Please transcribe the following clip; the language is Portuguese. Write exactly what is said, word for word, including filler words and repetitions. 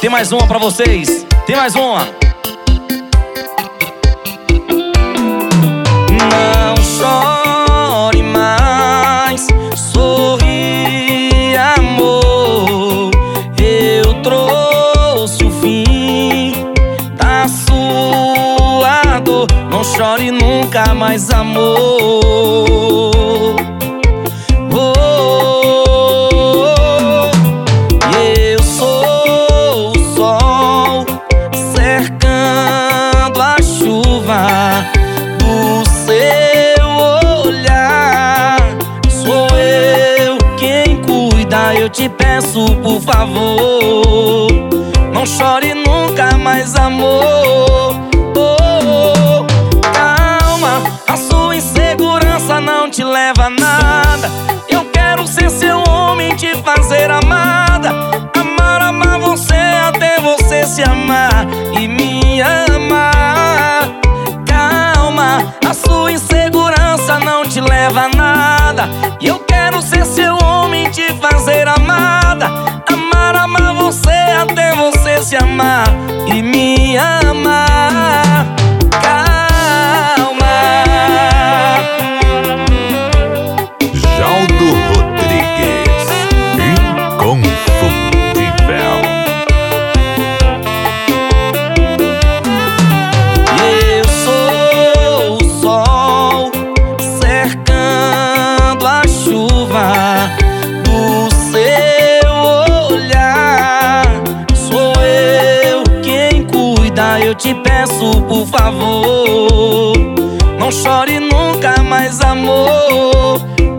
Tem mais uma pra vocês. Tem mais uma. Não chore mais, sorri, amor. Eu trouxe o fim da sua dor. Não chore nunca mais, amor. Do seu olhar, sou eu quem cuida. Eu te peço, por favor, não chore nunca mais, amor. Oh, calma, a sua insegurança não te leva a nada. Eu quero ser seu homem, te fazer amada. Amar, amar você até você se amar e me amar. A sua insegurança não te leva a nada. E eu quero ser seu homem, te fazer amada. Amar, amar você até você se amar e me amar. Calma. Jaldo Rodrigues, inconfundível. Do seu olhar, sou eu quem cuida. Eu te peço, por favor, não chore nunca mais, amor.